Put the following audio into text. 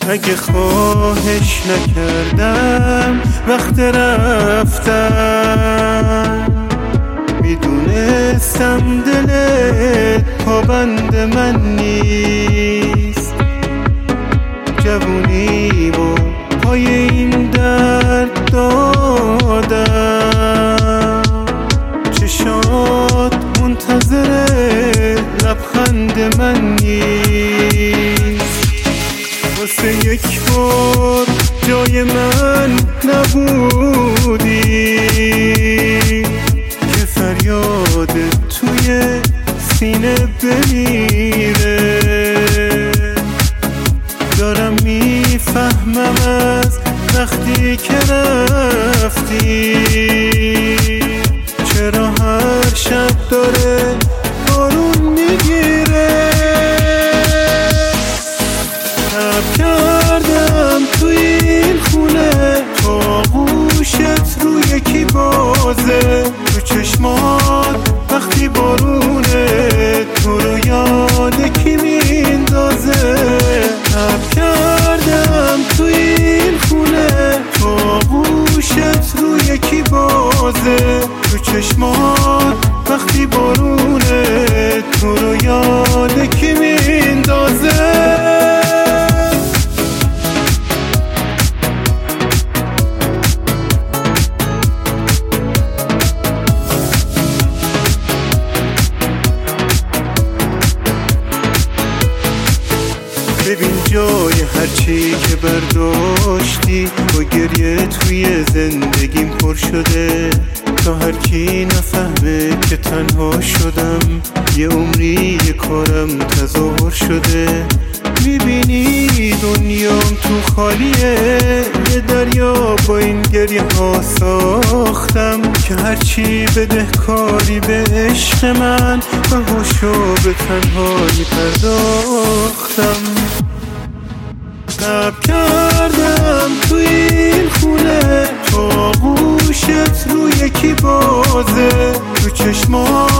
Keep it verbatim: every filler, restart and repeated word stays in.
اگه خواهش نکردم وقت رفتم، میدونستم دلت پابند من نیست. جوونیمو پای این درد دادم، چشات منتظر لبخند من نیست. واسه یک بار جای من نبودی که فریاد توی سینه بمیره. دارم میفهمم از وقتی که رفتی چرا هر شب داره بارون میگیره. تب کردم توی این خونه تا گوشت رو یکی بازه، تو چشمات وقتی بارونه تو رو یاد کی میندازه. تب کردم توی این خونه تا گوشت رو یکی بازه، تو چشمات وقتی بارونه تو رو یاد کی میندازه. ببین جای هرچی که برداشتی با گریه توی زندگیم پر شده، تا هر کی نفهمه که تنها شدم یه عمری یه کارم تظاهر شده. میبینی دنیام تو خالیه، یه دریا با این گریه ها ساختم که هرچی بده کاری به عشق من بهاشو به تنهایی پرداختم. تب کردم توی این خونه تا گوشت رو یکی بازه، تو چشمات